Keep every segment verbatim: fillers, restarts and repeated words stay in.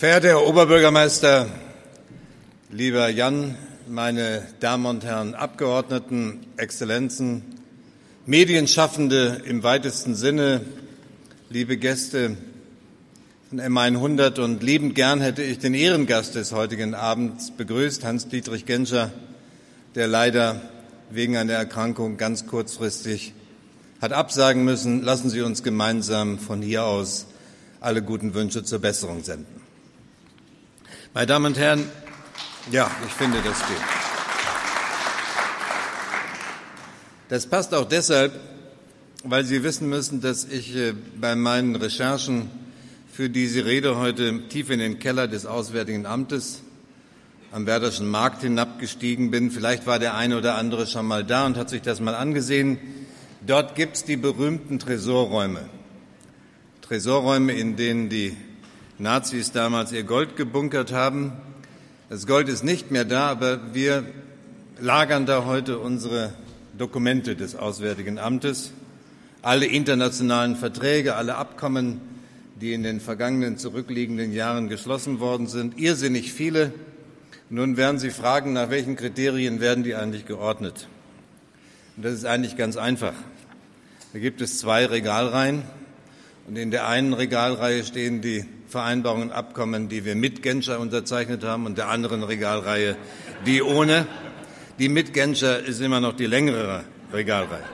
Verehrter Herr Oberbürgermeister, lieber Jan, meine Damen und Herren Abgeordneten, Exzellenzen, Medienschaffende im weitesten Sinne, liebe Gäste von M hundert und liebend gern hätte ich den Ehrengast des heutigen Abends begrüßt, Hans-Dietrich Genscher, der leider wegen einer Erkrankung ganz kurzfristig hat absagen müssen. Lassen Sie uns gemeinsam von hier aus alle guten Wünsche zur Besserung senden. Meine Damen und Herren, ja, ich finde, das geht. Das passt auch deshalb, weil Sie wissen müssen, dass ich bei meinen Recherchen für diese Rede heute tief in den Keller des Auswärtigen Amtes am Werderschen Markt hinabgestiegen bin. Vielleicht war der eine oder andere schon mal da und hat sich das mal angesehen. Dort gibt es die berühmten Tresorräume. Tresorräume, in denen die Nazis damals ihr Gold gebunkert haben. Das Gold ist nicht mehr da, aber wir lagern da heute unsere Dokumente des Auswärtigen Amtes, alle internationalen Verträge, alle Abkommen, die in den vergangenen zurückliegenden Jahren geschlossen worden sind, irrsinnig viele. Nun werden Sie fragen, nach welchen Kriterien werden die eigentlich geordnet? Und das ist eigentlich ganz einfach. Da gibt es zwei Regalreihen und in der einen Regalreihe stehen die Vereinbarungen und Abkommen, die wir mit Genscher unterzeichnet haben, und der anderen Regalreihe die ohne. Die mit Genscher ist immer noch die längere Regalreihe.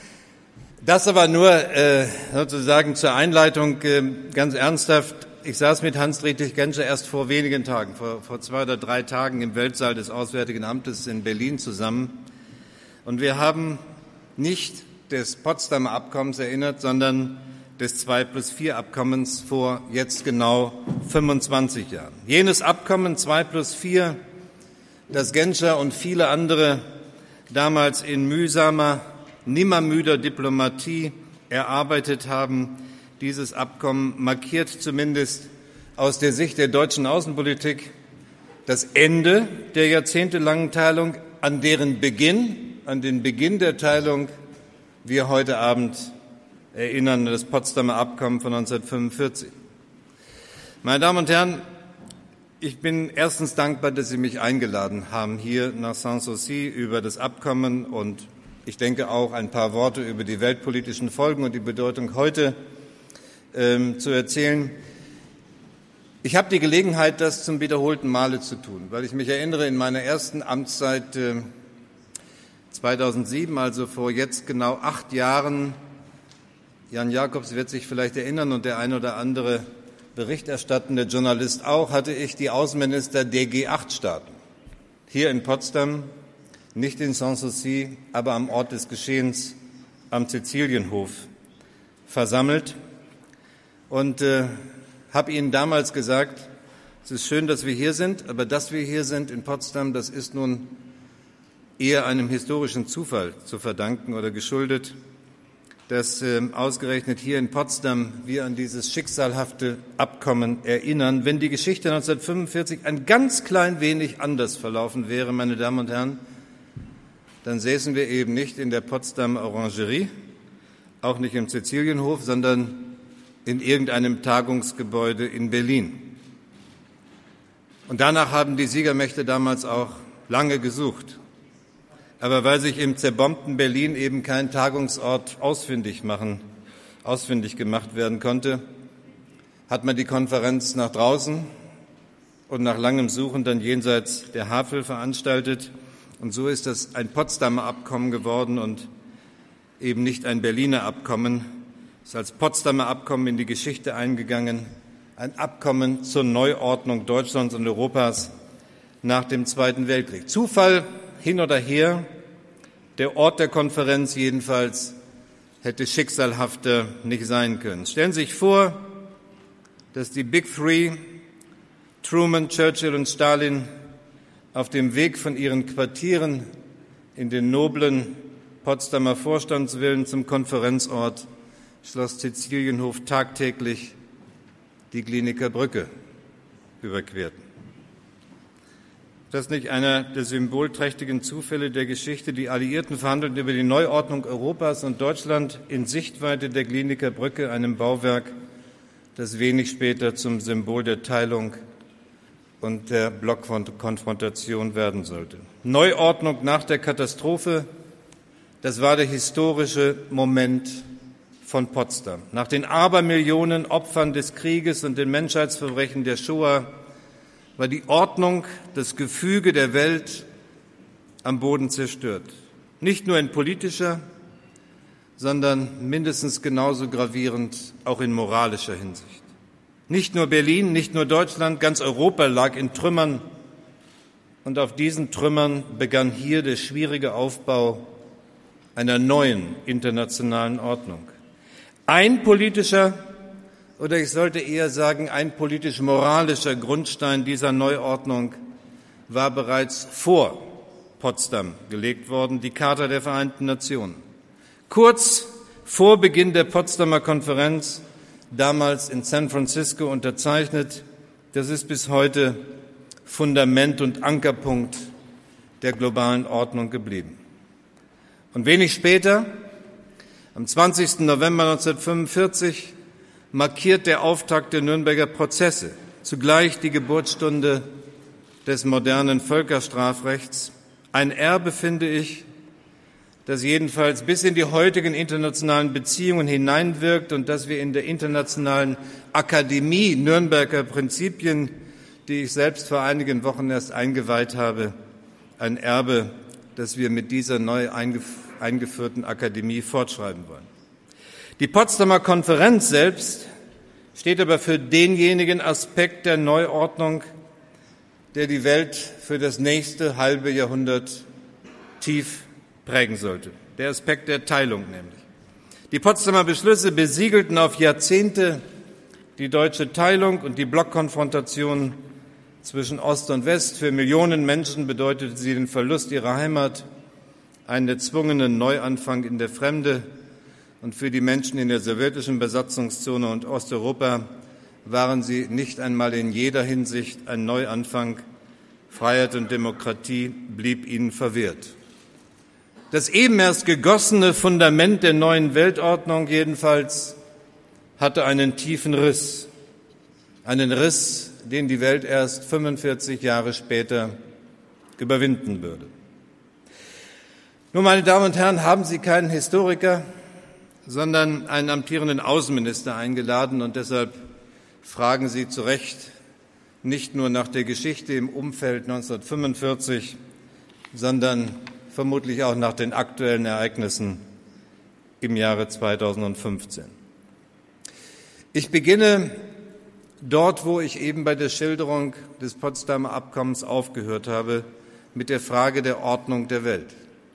Das aber nur äh, sozusagen zur Einleitung äh, ganz ernsthaft. Ich saß mit Hans-Dietrich Genscher erst vor wenigen Tagen, vor, vor zwei oder drei Tagen im Weltsaal des Auswärtigen Amtes in Berlin zusammen. Und wir haben nicht des Potsdamer Abkommens erinnert, sondern des zwei plus vier Abkommens vor jetzt genau fünfundzwanzig Jahren. Jenes Abkommen zwei plus vier, das Genscher und viele andere damals in mühsamer, nimmermüder Diplomatie erarbeitet haben. Dieses Abkommen markiert zumindest aus der Sicht der deutschen Außenpolitik das Ende der jahrzehntelangen Teilung, an deren Beginn, an den Beginn der Teilung wir heute Abend erinnern, das Potsdamer Abkommen von neunzehnhundertfünfundvierzig. Meine Damen und Herren, ich bin erstens dankbar, dass Sie mich eingeladen haben, hier nach Sanssouci über das Abkommen und ich denke auch ein paar Worte über die weltpolitischen Folgen und die Bedeutung heute ähm, zu erzählen. Ich habe die Gelegenheit, das zum wiederholten Male zu tun, weil ich mich erinnere, in meiner ersten Amtszeit äh, zweitausendsieben, also vor jetzt genau acht Jahren, Jan Jakobs wird sich vielleicht erinnern und der ein oder andere berichterstattende Journalist auch, hatte ich die Außenminister der G acht Staaten hier in Potsdam, nicht in Sanssouci, aber am Ort des Geschehens am Sizilienhof versammelt und äh, habe Ihnen damals gesagt, es ist schön, dass wir hier sind, aber dass wir hier sind in Potsdam, das ist nun eher einem historischen Zufall zu verdanken oder geschuldet, dass äh, ausgerechnet hier in Potsdam wir an dieses schicksalhafte Abkommen erinnern. Wenn die Geschichte neunzehnhundertfünfundvierzig ein ganz klein wenig anders verlaufen wäre, meine Damen und Herren, dann säßen wir eben nicht in der Potsdamer Orangerie, auch nicht im Sizilienhof, sondern in irgendeinem Tagungsgebäude in Berlin. Und danach haben die Siegermächte damals auch lange gesucht. Aber weil sich im zerbombten Berlin eben kein Tagungsort ausfindig machen, ausfindig gemacht werden konnte, hat man die Konferenz nach draußen und nach langem Suchen dann jenseits der Havel veranstaltet. Und so ist das ein Potsdamer Abkommen geworden und eben nicht ein Berliner Abkommen. Es ist als Potsdamer Abkommen in die Geschichte eingegangen, ein Abkommen zur Neuordnung Deutschlands und Europas nach dem Zweiten Weltkrieg. Zufall hin oder her, der Ort der Konferenz jedenfalls hätte schicksalhafter nicht sein können. Stellen Sie sich vor, dass die Big Three, Truman, Churchill und Stalin, auf dem Weg von ihren Quartieren in den noblen Potsdamer Vorstandsvillen zum Konferenzort Schloss Sizilienhof tagtäglich die Glienicker Brücke überquerten. Das ist nicht einer der symbolträchtigen Zufälle der Geschichte. Die Alliierten verhandelten über die Neuordnung Europas und Deutschland in Sichtweite der Glienicker Brücke, einem Bauwerk, das wenig später zum Symbol der Teilung und der Blockkonfrontation werden sollte. Neuordnung nach der Katastrophe, das war der historische Moment von Potsdam. Nach den Abermillionen Opfern des Krieges und den Menschheitsverbrechen der Shoah war die Ordnung, das Gefüge der Welt am Boden zerstört. Nicht nur in politischer, sondern mindestens genauso gravierend auch in moralischer Hinsicht. Nicht nur Berlin, nicht nur Deutschland, ganz Europa lag in Trümmern. Und auf diesen Trümmern begann hier der schwierige Aufbau einer neuen internationalen Ordnung. Ein politischer, oder ich sollte eher sagen, ein politisch-moralischer Grundstein dieser Neuordnung war bereits vor Potsdam gelegt worden, die Charta der Vereinten Nationen. Kurz vor Beginn der Potsdamer Konferenz, damals in San Francisco unterzeichnet, das ist bis heute Fundament und Ankerpunkt der globalen Ordnung geblieben. Und wenig später, am zwanzigsten November neunzehnhundertfünfundvierzig, markiert der Auftakt der Nürnberger Prozesse, zugleich die Geburtsstunde des modernen Völkerstrafrechts. Ein Erbe, finde ich, das jedenfalls bis in die heutigen internationalen Beziehungen hineinwirkt und dass wir in der Internationalen Akademie Nürnberger Prinzipien, die ich selbst vor einigen Wochen erst eingeweiht habe, ein Erbe, das wir mit dieser neu eingeführten Akademie fortschreiben wollen. Die Potsdamer Konferenz selbst steht aber für denjenigen Aspekt der Neuordnung, der die Welt für das nächste halbe Jahrhundert tief prägen sollte. Der Aspekt der Teilung nämlich. Die Potsdamer Beschlüsse besiegelten auf Jahrzehnte die deutsche Teilung und die Blockkonfrontation zwischen Ost und West. Für Millionen Menschen bedeutete sie den Verlust ihrer Heimat, einen erzwungenen Neuanfang in der Fremde. Und für die Menschen in der sowjetischen Besatzungszone und Osteuropa waren sie nicht einmal in jeder Hinsicht ein Neuanfang. Freiheit und Demokratie blieb ihnen verwehrt. Das eben erst gegossene Fundament der neuen Weltordnung jedenfalls hatte einen tiefen Riss, einen Riss, den die Welt erst fünfundvierzig Jahre später überwinden würde. Nun, meine Damen und Herren, haben Sie keinen Historiker, sondern einen amtierenden Außenminister eingeladen, und deshalb fragen Sie zu Recht nicht nur nach der Geschichte im Umfeld neunzehnhundertfünfundvierzig, sondern vermutlich auch nach den aktuellen Ereignissen im Jahre zweitausendfünfzehn. Ich beginne dort, wo ich eben bei der Schilderung des Potsdamer Abkommens aufgehört habe, mit der Frage der Ordnung der Welt.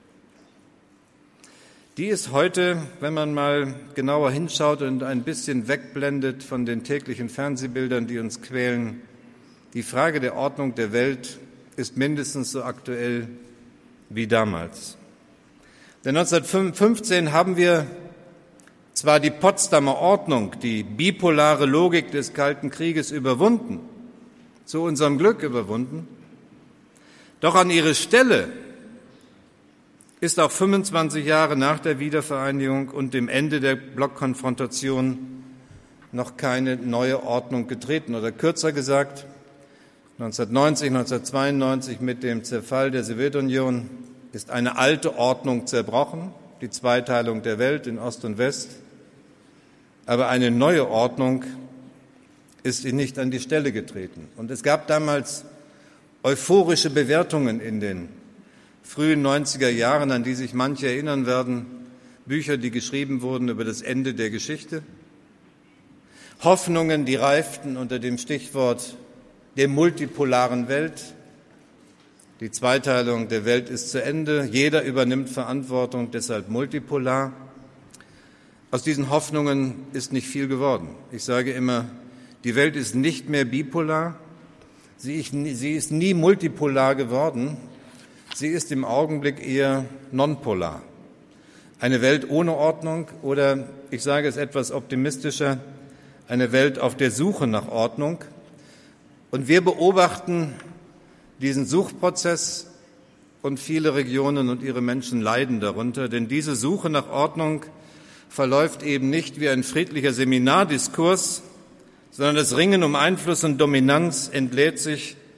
Die ist heute, wenn man mal genauer hinschaut und ein bisschen wegblendet von den täglichen Fernsehbildern, die uns quälen, die Frage der Ordnung der Welt ist mindestens so aktuell wie damals. Denn neunzehnhundertfünfzehn haben wir zwar die Potsdamer Ordnung, die bipolare Logik des Kalten Krieges überwunden, zu unserem Glück überwunden, doch an ihre Stelle ist auch fünfundzwanzig Jahre nach der Wiedervereinigung und dem Ende der Blockkonfrontation noch keine neue Ordnung getreten. Oder kürzer gesagt, neunzehnhundertneunzig, neunzehnhundertzweiundneunzig mit dem Zerfall der Sowjetunion ist eine alte Ordnung zerbrochen, die Zweiteilung der Welt in Ost und West. Aber eine neue Ordnung ist nicht an die Stelle getreten. Und es gab damals euphorische Bewertungen in den frühen neunziger Jahren, an die sich manche erinnern werden, Bücher, die geschrieben wurden über das Ende der Geschichte, Hoffnungen, die reiften unter dem Stichwort der multipolaren Welt. Die Zweiteilung der Welt ist zu Ende, jeder übernimmt Verantwortung, deshalb multipolar. Aus diesen Hoffnungen ist nicht viel geworden. Ich sage immer, die Welt ist nicht mehr bipolar, sie ist nie multipolar geworden, sie ist im Augenblick eher nonpolar. Eine Welt ohne Ordnung oder, ich sage es etwas optimistischer, eine Welt auf der Suche nach Ordnung. Und wir beobachten diesen Suchprozess und viele Regionen und ihre Menschen leiden darunter, denn diese Suche nach Ordnung verläuft eben nicht wie ein friedlicher Seminardiskurs, sondern das Ringen um Einfluss und Dominanz entlädt sich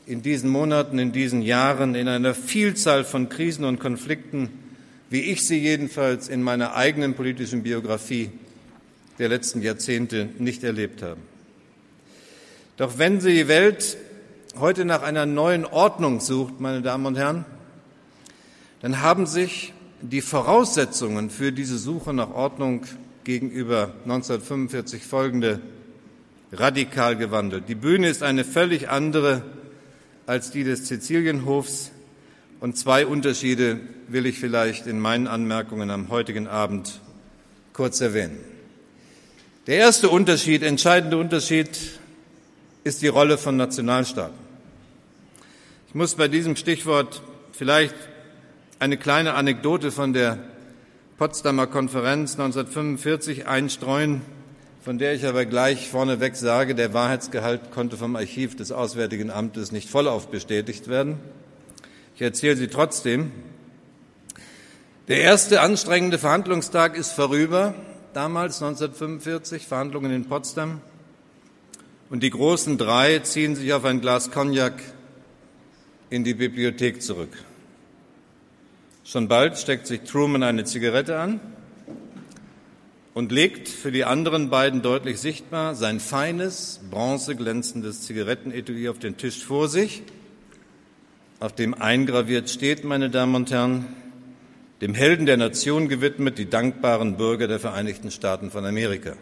in diesen Monaten, in diesen Jahren, in einer Vielzahl von Krisen und Konflikten, wie ich sie jedenfalls in meiner eigenen politischen Biografie der letzten Jahrzehnte nicht erlebt habe. Doch wenn die Welt heute nach einer neuen Ordnung sucht, meine Damen und Herren, dann haben sich die Voraussetzungen für diese Suche nach Ordnung gegenüber neunzehnhundertfünfundvierzig folgende radikal gewandelt. Die Bühne ist eine völlig andere als die des Sizilienhofs, und zwei Unterschiede will ich vielleicht in meinen Anmerkungen am heutigen Abend kurz erwähnen. Der erste Unterschied, entscheidende Unterschied, ist die Rolle von Nationalstaaten. Ich muss bei diesem Stichwort vielleicht eine kleine Anekdote von der Potsdamer Konferenz neunzehnhundertfünfundvierzig einstreuen, von der ich aber gleich vorneweg sage, der Wahrheitsgehalt konnte vom Archiv des Auswärtigen Amtes nicht vollauf bestätigt werden. Ich erzähle sie trotzdem. Der erste anstrengende Verhandlungstag ist vorüber, damals neunzehnhundertfünfundvierzig, Verhandlungen in Potsdam. Und die großen drei ziehen sich auf ein Glas Cognac in die Bibliothek zurück. Schon bald steckt sich Truman eine Zigarette an und legt für die anderen beiden deutlich sichtbar sein feines, bronzeglänzendes Zigarettenetui auf den Tisch vor sich, auf dem eingraviert steht, meine Damen und Herren, dem Helden der Nation gewidmet, die dankbaren Bürger der Vereinigten Staaten von Amerika.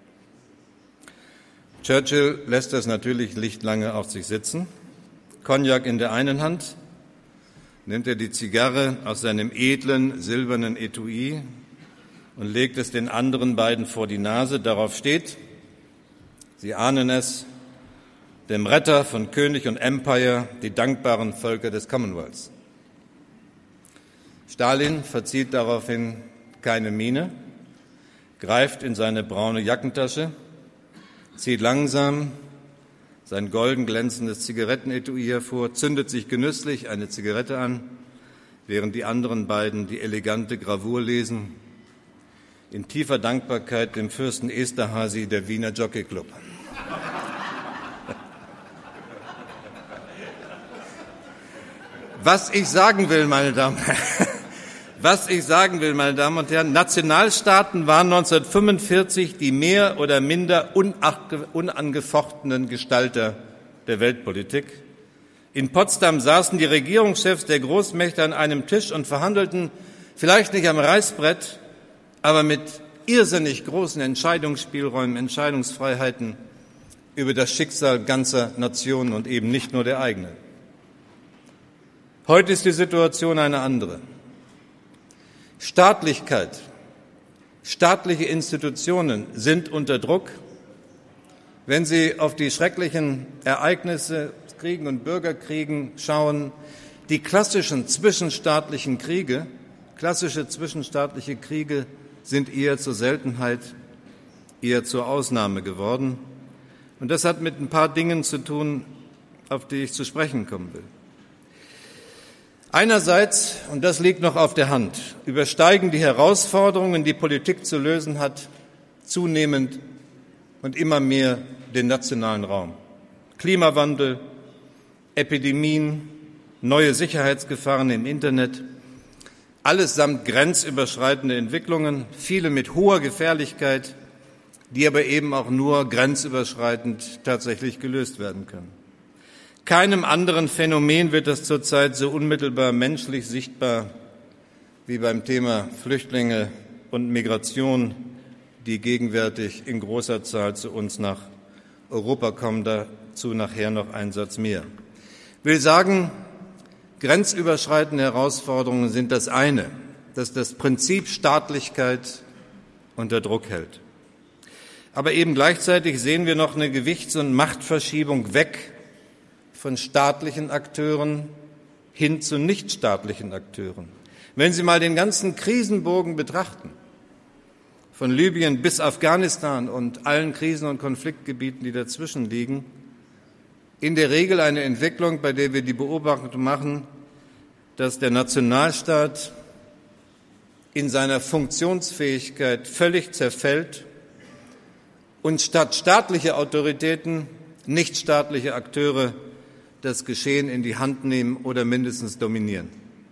Churchill lässt das natürlich nicht lange auf sich sitzen. Cognac in der einen Hand, nimmt er die Zigarre aus seinem edlen, silbernen Etui und legt es den anderen beiden vor die Nase. Darauf steht, Sie ahnen es, dem Retter von König und Empire, die dankbaren Völker des Commonwealths. Stalin verzieht daraufhin keine Miene, greift in seine braune Jackentasche, zieht langsam sein golden glänzendes Zigarettenetui hervor, zündet sich genüsslich eine Zigarette an, während die anderen beiden die elegante Gravur lesen, in tiefer Dankbarkeit dem Fürsten Esterhazy der Wiener Jockey Club. Was ich sagen will, meine Damen und Herren, was ich sagen will, meine Damen und Herren, Nationalstaaten waren neunzehnhundertfünfundvierzig die mehr oder minder unangefochtenen Gestalter der Weltpolitik. In Potsdam saßen die Regierungschefs der Großmächte an einem Tisch und verhandelten, vielleicht nicht am Reißbrett, aber mit irrsinnig großen Entscheidungsspielräumen, Entscheidungsfreiheiten über das Schicksal ganzer Nationen und eben nicht nur der eigenen. Heute ist die Situation eine andere. Staatlichkeit, staatliche Institutionen sind unter Druck. Wenn Sie auf die schrecklichen Ereignisse, Kriegen und Bürgerkriegen schauen, die klassischen zwischenstaatlichen Kriege, klassische zwischenstaatliche Kriege sind eher zur Seltenheit, eher zur Ausnahme geworden. Und das hat mit ein paar Dingen zu tun, auf die ich zu sprechen kommen will. Einerseits, und das liegt noch auf der Hand, übersteigen die Herausforderungen, die Politik zu lösen hat, zunehmend und immer mehr den nationalen Raum. Klimawandel, Epidemien, neue Sicherheitsgefahren im Internet, allesamt grenzüberschreitende Entwicklungen, viele mit hoher Gefährlichkeit, die aber eben auch nur grenzüberschreitend tatsächlich gelöst werden können. Keinem anderen Phänomen wird das zurzeit so unmittelbar menschlich sichtbar wie beim Thema Flüchtlinge und Migration, die gegenwärtig in großer Zahl zu uns nach Europa kommen. Dazu nachher noch ein Satz mehr. Ich will sagen, grenzüberschreitende Herausforderungen sind das eine, das das Prinzip Staatlichkeit unter Druck hält. Aber eben gleichzeitig sehen wir noch eine Gewichts- und Machtverschiebung weg von staatlichen Akteuren hin zu nichtstaatlichen Akteuren. Wenn Sie mal den ganzen Krisenbogen betrachten, von Libyen bis Afghanistan und allen Krisen- und Konfliktgebieten, die dazwischen liegen, in der Regel eine Entwicklung, bei der wir die Beobachtung machen, dass der Nationalstaat in seiner Funktionsfähigkeit völlig zerfällt und statt staatliche Autoritäten nichtstaatliche Akteure das Geschehen in die Hand nehmen oder mindestens dominieren.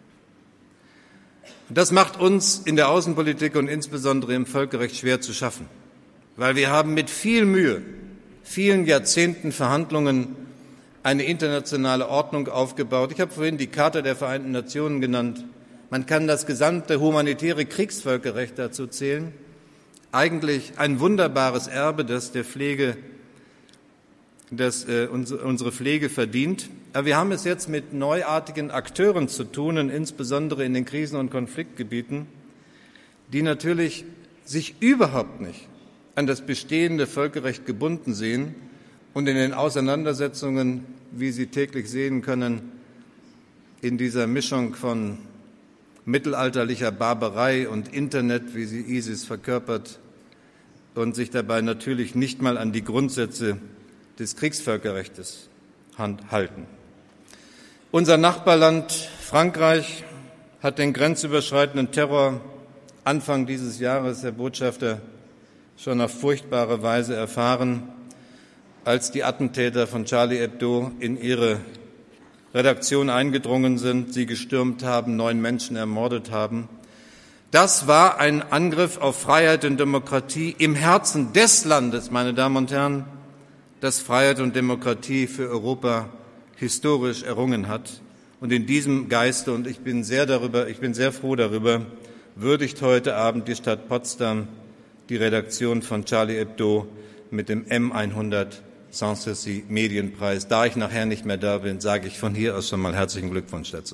Und das macht uns in der Außenpolitik und insbesondere im Völkerrecht schwer zu schaffen, weil wir haben mit viel Mühe, vielen Jahrzehnten Verhandlungen eine internationale Ordnung aufgebaut. Ich habe vorhin die Charta der Vereinten Nationen genannt. Man kann das gesamte humanitäre Kriegsvölkerrecht dazu zählen. Eigentlich ein wunderbares Erbe, das der Pflege, das äh, unsere Pflege verdient. Aber wir haben es jetzt mit neuartigen Akteuren zu tun, und insbesondere in den Krisen- und Konfliktgebieten, die natürlich sich überhaupt nicht an das bestehende Völkerrecht gebunden sehen und in den Auseinandersetzungen, wie Sie täglich sehen können, in dieser Mischung von mittelalterlicher Barbarei und Internet, wie sie ISIS verkörpert, und sich dabei natürlich nicht mal an die Grundsätze des Kriegsvölkerrechts halten. Unser Nachbarland Frankreich hat den grenzüberschreitenden Terror Anfang dieses Jahres, Herr Botschafter, schon auf furchtbare Weise erfahren, als die Attentäter von Charlie Hebdo in ihre Redaktion eingedrungen sind, sie gestürmt haben, neun Menschen ermordet haben. Das war ein Angriff auf Freiheit und Demokratie im Herzen des Landes, meine Damen und Herren, das Freiheit und Demokratie für Europa historisch errungen hat. Und in diesem Geiste, und ich bin sehr darüber, ich bin sehr froh darüber, würdigt heute Abend die Stadt Potsdam die Redaktion von Charlie Hebdo mit dem M hundert Sanssouci Medienpreis. Da ich nachher nicht mehr da bin, sage ich von hier aus schon mal herzlichen Glückwunsch dazu.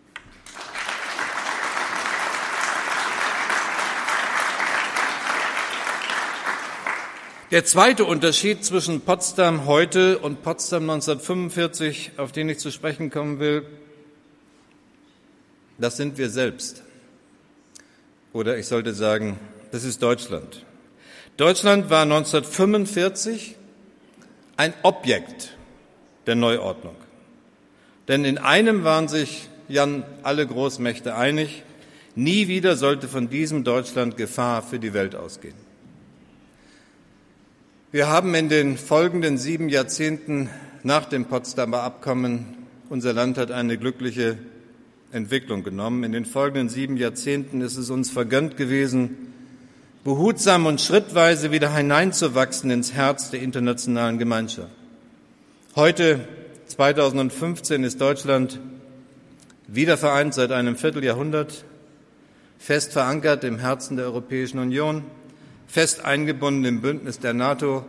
Der zweite Unterschied zwischen Potsdam heute und Potsdam neunzehnhundertfünfundvierzig, auf den ich zu sprechen kommen will, das sind wir selbst. Oder ich sollte sagen, das ist Deutschland. Deutschland war neunzehnhundertfünfundvierzig ein Objekt der Neuordnung. Denn in einem waren sich, Jan, alle Großmächte einig, nie wieder sollte von diesem Deutschland Gefahr für die Welt ausgehen. Wir haben in den folgenden sieben Jahrzehnten nach dem Potsdamer Abkommen, unser Land hat eine glückliche Entwicklung genommen. In den folgenden sieben Jahrzehnten ist es uns vergönnt gewesen, behutsam und schrittweise wieder hineinzuwachsen ins Herz der internationalen Gemeinschaft. Heute, zweitausendfünfzehn, ist Deutschland wieder vereint seit einem Vierteljahrhundert, fest verankert im Herzen der Europäischen Union, fest eingebunden im Bündnis der NATO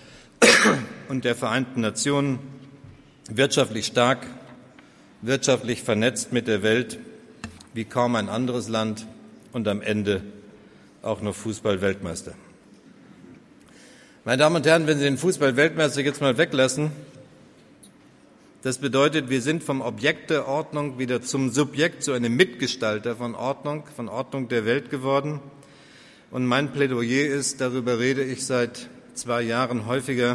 und der Vereinten Nationen, wirtschaftlich stark, wirtschaftlich vernetzt mit der Welt wie kaum ein anderes Land und am Ende auch noch Fußball-Weltmeister. Meine Damen und Herren, wenn Sie den Fußball-Weltmeister jetzt mal weglassen, das bedeutet, wir sind vom Objekt der Ordnung wieder zum Subjekt, zu einem Mitgestalter von Ordnung, von Ordnung der Welt geworden. Und mein Plädoyer ist, darüber rede ich seit zwei Jahren häufiger,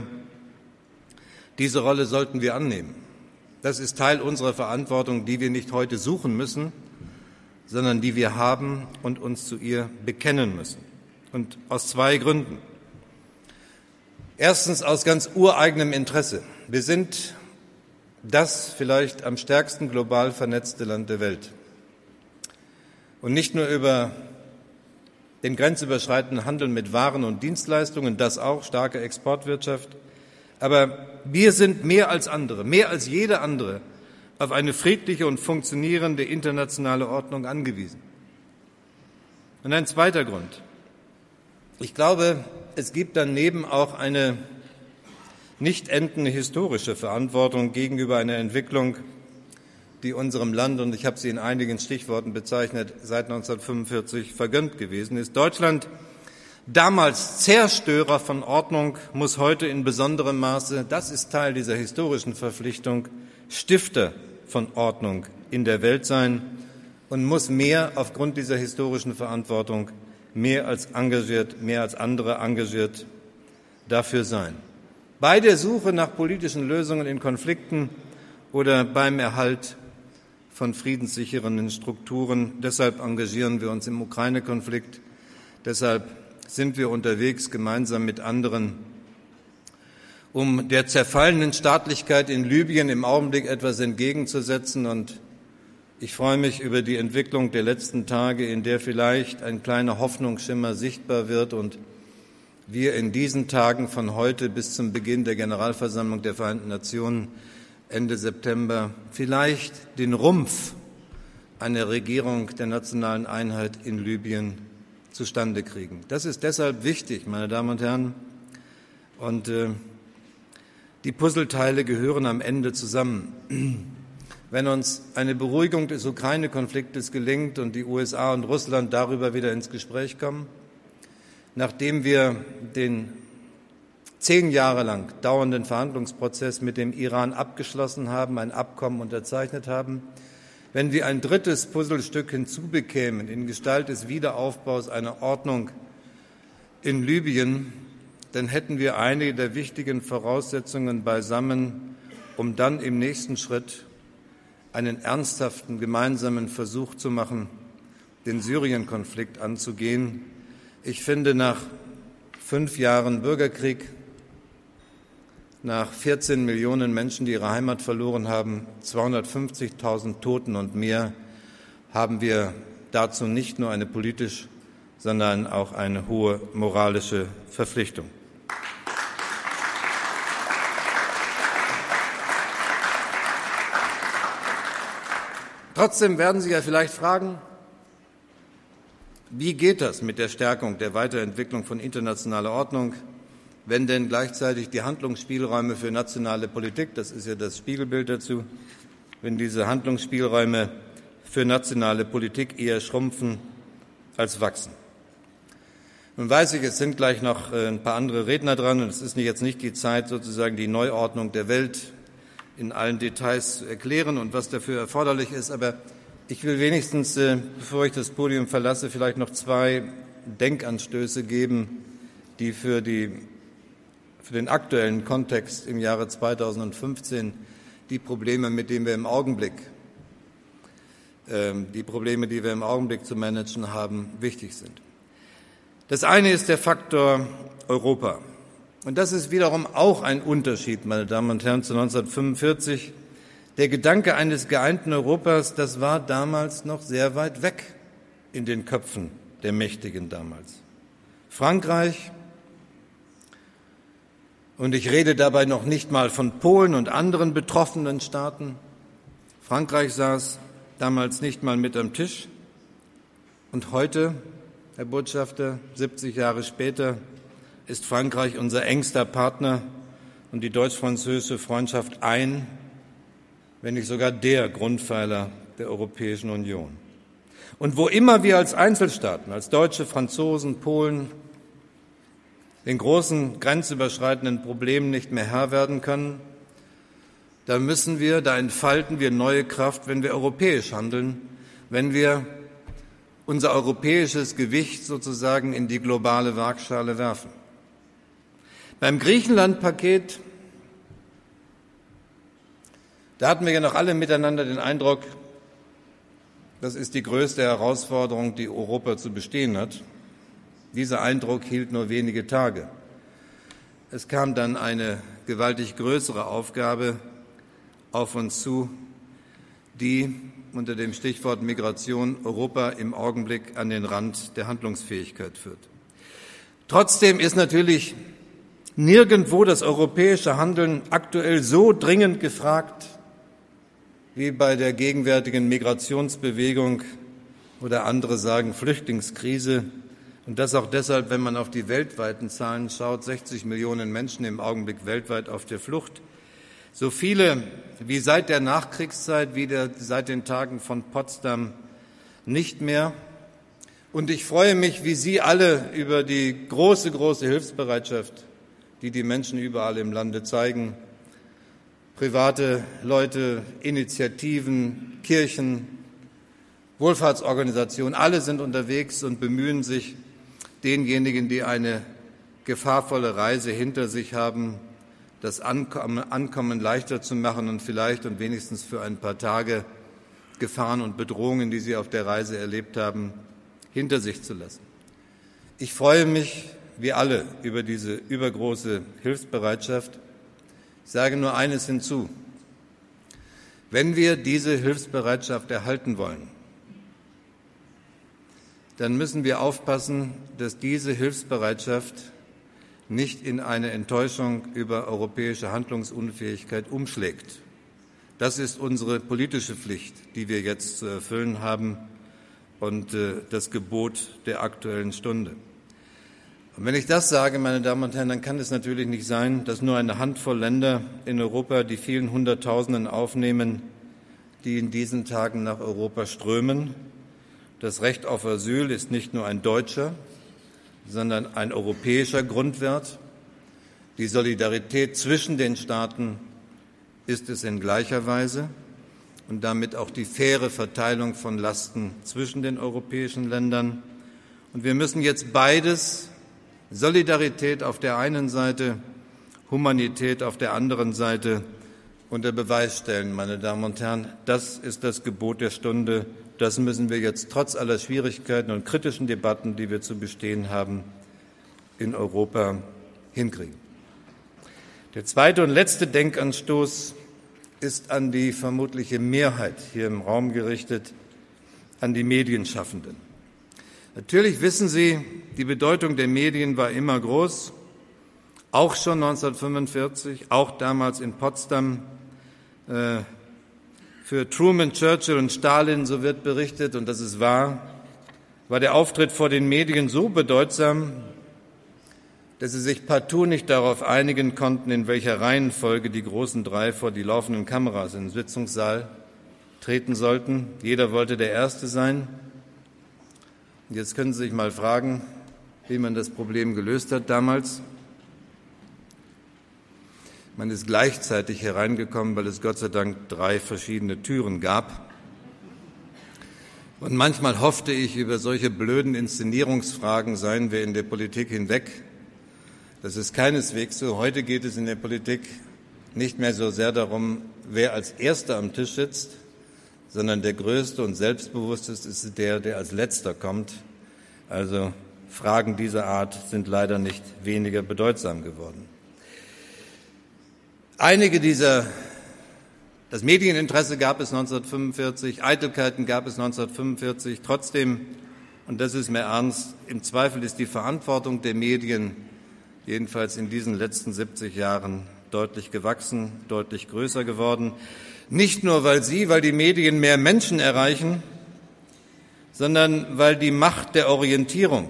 diese Rolle sollten wir annehmen. Das ist Teil unserer Verantwortung, die wir nicht heute suchen müssen, sondern die wir haben und uns zu ihr bekennen müssen. Und aus zwei Gründen. Erstens aus ganz ureigenem Interesse. Wir sind das vielleicht am stärksten global vernetzte Land der Welt. Und nicht nur über den grenzüberschreitenden Handel mit Waren und Dienstleistungen, das auch, starke Exportwirtschaft. Aber wir sind mehr als andere, mehr als jede andere, auf eine friedliche und funktionierende internationale Ordnung angewiesen. Und ein zweiter Grund. Ich glaube, es gibt daneben auch eine nicht endende historische Verantwortung gegenüber einer Entwicklung, die unserem Land, und ich habe sie in einigen Stichworten bezeichnet, seit neunzehnhundertfünfundvierzig vergönnt gewesen ist. Deutschland, damals Zerstörer von Ordnung, muss heute in besonderem Maße, das ist Teil dieser historischen Verpflichtung, Stifter von Ordnung in der Welt sein und muss mehr aufgrund dieser historischen Verantwortung mehr als engagiert, mehr als andere engagiert dafür sein. Bei der Suche nach politischen Lösungen in Konflikten oder beim Erhalt von friedenssichernden Strukturen. Deshalb engagieren wir uns im Ukraine-Konflikt. Deshalb sind wir unterwegs gemeinsam mit anderen, um der zerfallenen Staatlichkeit in Libyen im Augenblick etwas entgegenzusetzen. Und ich freue mich über die Entwicklung der letzten Tage, in der vielleicht ein kleiner Hoffnungsschimmer sichtbar wird und wir in diesen Tagen von heute bis zum Beginn der Generalversammlung der Vereinten Nationen Ende September vielleicht den Rumpf einer Regierung der nationalen Einheit in Libyen zustande kriegen. Das ist deshalb wichtig, meine Damen und Herren. Und äh, die Puzzleteile gehören am Ende zusammen. Wenn uns eine Beruhigung des Ukraine-Konfliktes gelingt und die U S A und Russland darüber wieder ins Gespräch kommen, nachdem wir den zehn Jahre lang dauernden Verhandlungsprozess mit dem Iran abgeschlossen haben, ein Abkommen unterzeichnet haben, wenn wir ein drittes Puzzlestück hinzubekämen in Gestalt des Wiederaufbaus einer Ordnung in Libyen, dann hätten wir einige der wichtigen Voraussetzungen beisammen, um dann im nächsten Schritt einen ernsthaften gemeinsamen Versuch zu machen, den Syrien-Konflikt anzugehen. Ich finde, nach fünf Jahren Bürgerkrieg, nach vierzehn Millionen Menschen, die ihre Heimat verloren haben, zweihundertfünfzigtausend Toten und mehr, haben wir dazu nicht nur eine politisch, sondern auch eine hohe moralische Verpflichtung. Trotzdem werden Sie ja vielleicht fragen, wie geht das mit der Stärkung der Weiterentwicklung von internationaler Ordnung, wenn denn gleichzeitig die Handlungsspielräume für nationale Politik, das ist ja das Spiegelbild dazu, wenn diese Handlungsspielräume für nationale Politik eher schrumpfen als wachsen. Nun weiß ich, es sind gleich noch ein paar andere Redner dran und es ist jetzt nicht die Zeit, sozusagen die Neuordnung der Welt in allen Details zu erklären und was dafür erforderlich ist, aber ich will wenigstens, bevor ich das Podium verlasse, vielleicht noch zwei Denkanstöße geben, die für, die, für den aktuellen Kontext im Jahre zweitausendfünfzehn die Probleme, mit denen wir im Augenblick, die Probleme, die wir im Augenblick zu managen haben, wichtig sind. Das eine ist der Faktor Europa. Und das ist wiederum auch ein Unterschied, meine Damen und Herren, zu neunzehnhundertfünfundvierzig. Der Gedanke eines geeinten Europas, das war damals noch sehr weit weg in den Köpfen der Mächtigen damals. Frankreich, und ich rede dabei noch nicht mal von Polen und anderen betroffenen Staaten, Frankreich saß damals nicht mal mit am Tisch. Und heute, Herr Botschafter, siebzig Jahre später, ist Frankreich unser engster Partner und die deutsch-französische Freundschaft ein, wenn nicht sogar der Grundpfeiler der Europäischen Union. Und wo immer wir als Einzelstaaten, als Deutsche, Franzosen, Polen, den großen grenzüberschreitenden Problemen nicht mehr Herr werden können, da müssen wir, da entfalten wir neue Kraft, wenn wir europäisch handeln, wenn wir unser europäisches Gewicht sozusagen in die globale Waagschale werfen. Beim Griechenland-Paket, da hatten wir ja noch alle miteinander den Eindruck, das ist die größte Herausforderung, die Europa zu bestehen hat. Dieser Eindruck hielt nur wenige Tage. Es kam dann eine gewaltig größere Aufgabe auf uns zu, die unter dem Stichwort Migration Europa im Augenblick an den Rand der Handlungsfähigkeit führt. Trotzdem ist natürlich nirgendwo das europäische Handeln aktuell so dringend gefragt wie bei der gegenwärtigen Migrationsbewegung oder andere sagen Flüchtlingskrise. Und das auch deshalb, wenn man auf die weltweiten Zahlen schaut, sechzig Millionen Menschen im Augenblick weltweit auf der Flucht. So viele wie seit der Nachkriegszeit, wie der, seit den Tagen von Potsdam nicht mehr. Und ich freue mich, wie Sie alle, über die große, große Hilfsbereitschaft, die die Menschen überall im Lande zeigen. Private Leute, Initiativen, Kirchen, Wohlfahrtsorganisationen, alle sind unterwegs und bemühen sich, denjenigen, die eine gefahrvolle Reise hinter sich haben, das Ankommen, Ankommen leichter zu machen und vielleicht und wenigstens für ein paar Tage Gefahren und Bedrohungen, die sie auf der Reise erlebt haben, hinter sich zu lassen. Ich freue mich, wie alle, über diese übergroße Hilfsbereitschaft. Ich sage nur eines hinzu. Wenn wir diese Hilfsbereitschaft erhalten wollen, dann müssen wir aufpassen, dass diese Hilfsbereitschaft nicht in eine Enttäuschung über europäische Handlungsunfähigkeit umschlägt. Das ist unsere politische Pflicht, die wir jetzt zu erfüllen haben und äh, das Gebot der aktuellen Stunde. Und wenn ich das sage, meine Damen und Herren, dann kann es natürlich nicht sein, dass nur eine Handvoll Länder in Europa die vielen Hunderttausenden aufnehmen, die in diesen Tagen nach Europa strömen. Das Recht auf Asyl ist nicht nur ein deutscher, sondern ein europäischer Grundwert. Die Solidarität zwischen den Staaten ist es in gleicher Weise und damit auch die faire Verteilung von Lasten zwischen den europäischen Ländern. Und wir müssen jetzt beides, Solidarität auf der einen Seite, Humanität auf der anderen Seite, unter Beweis stellen, meine Damen und Herren. Das ist das Gebot der Stunde. Das müssen wir jetzt trotz aller Schwierigkeiten und kritischen Debatten, die wir zu bestehen haben, in Europa hinkriegen. Der zweite und letzte Denkanstoß ist an die vermutliche Mehrheit hier im Raum gerichtet, an die Medienschaffenden. Natürlich wissen Sie, die Bedeutung der Medien war immer groß, auch schon neunzehnhundertfünfundvierzig, auch damals in Potsdam. Äh, für Truman, Churchill und Stalin, so wird berichtet, und das ist wahr, war der Auftritt vor den Medien so bedeutsam, dass sie sich partout nicht darauf einigen konnten, in welcher Reihenfolge die großen drei vor die laufenden Kameras in den Sitzungssaal treten sollten. Jeder wollte der Erste sein. Und jetzt können Sie sich mal fragen, wie man das Problem gelöst hat damals. Man ist gleichzeitig hereingekommen, weil es Gott sei Dank drei verschiedene Türen gab. Und manchmal hoffte ich, über solche blöden Inszenierungsfragen seien wir in der Politik hinweg. Das ist keineswegs so. Heute geht es in der Politik nicht mehr so sehr darum, wer als Erster am Tisch sitzt, sondern der Größte und Selbstbewussteste ist der, der als Letzter kommt. Also Fragen dieser Art sind leider nicht weniger bedeutsam geworden. Einige dieser, das Medieninteresse gab es neunzehnhundertfünfundvierzig, Eitelkeiten gab es neunzehnhundertfünfundvierzig. Trotzdem, und das ist mir ernst, im Zweifel ist die Verantwortung der Medien jedenfalls in diesen letzten siebzig Jahren deutlich gewachsen, deutlich größer geworden. Nicht nur, weil sie, weil die Medien mehr Menschen erreichen, sondern weil die Macht der Orientierung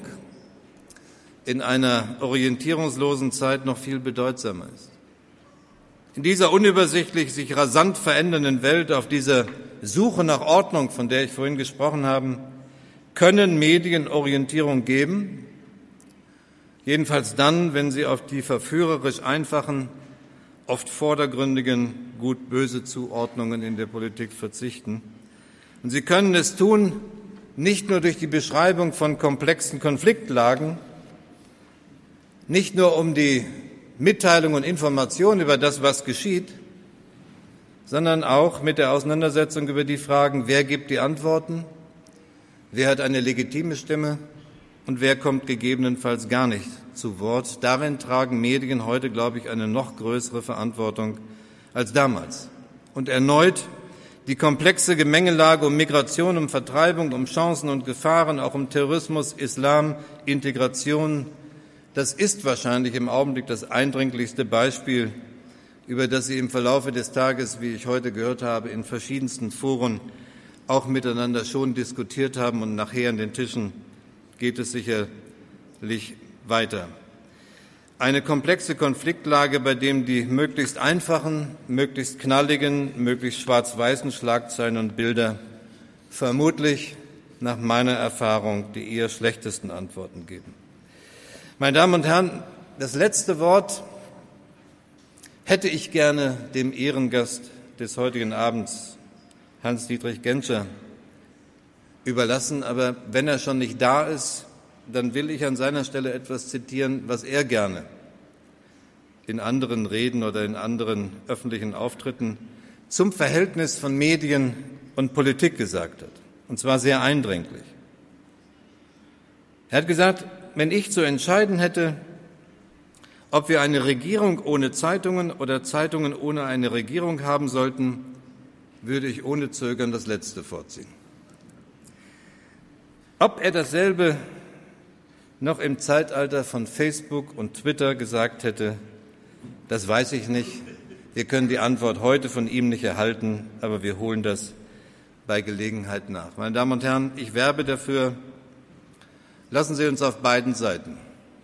in einer orientierungslosen Zeit noch viel bedeutsamer ist. In dieser unübersichtlich sich rasant verändernden Welt, auf dieser Suche nach Ordnung, von der ich vorhin gesprochen habe, können Medien Orientierung geben, jedenfalls dann, wenn sie auf die verführerisch einfachen, oft vordergründigen Gut-Böse Zuordnungen in der Politik verzichten. Und sie können es tun, nicht nur durch die Beschreibung von komplexen Konfliktlagen, nicht nur um die Mitteilung und Information über das, was geschieht, sondern auch mit der Auseinandersetzung über die Fragen, wer gibt die Antworten, wer hat eine legitime Stimme und wer kommt gegebenenfalls gar nicht zu Wort. Darin tragen Medien heute, glaube ich, eine noch größere Verantwortung als damals. Und erneut die komplexe Gemengelage um Migration, um Vertreibung, um Chancen und Gefahren, auch um Terrorismus, Islam, Integration. Das ist wahrscheinlich im Augenblick das eindringlichste Beispiel, über das Sie im Verlaufe des Tages, wie ich heute gehört habe, in verschiedensten Foren auch miteinander schon diskutiert haben. Und nachher an den Tischen geht es sicherlich weiter. Eine komplexe Konfliktlage, bei dem die möglichst einfachen, möglichst knalligen, möglichst schwarz-weißen Schlagzeilen und Bilder vermutlich nach meiner Erfahrung die eher schlechtesten Antworten geben. Meine Damen und Herren, das letzte Wort hätte ich gerne dem Ehrengast des heutigen Abends, Hans-Dietrich Genscher, überlassen. Aber wenn er schon nicht da ist, dann will ich an seiner Stelle etwas zitieren, was er gerne in anderen Reden oder in anderen öffentlichen Auftritten zum Verhältnis von Medien und Politik gesagt hat, und zwar sehr eindringlich. Er hat gesagt, wenn ich zu entscheiden hätte, Ob wir eine Regierung ohne Zeitungen oder Zeitungen ohne eine Regierung haben sollten, würde ich ohne Zögern das Letzte vorziehen. Ob er dasselbe noch im Zeitalter von Facebook und Twitter gesagt hätte, das weiß ich nicht. Wir können die Antwort heute von ihm nicht erhalten, aber wir holen das bei Gelegenheit nach. Meine Damen und Herren, ich werbe dafür, lassen Sie uns auf beiden Seiten,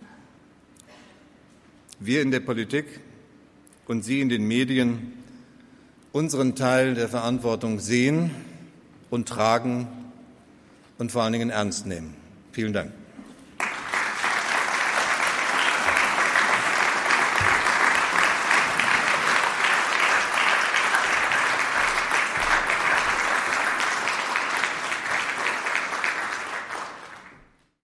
wir in der Politik und Sie in den Medien, unseren Teil der Verantwortung sehen und tragen und vor allen Dingen ernst nehmen. Vielen Dank.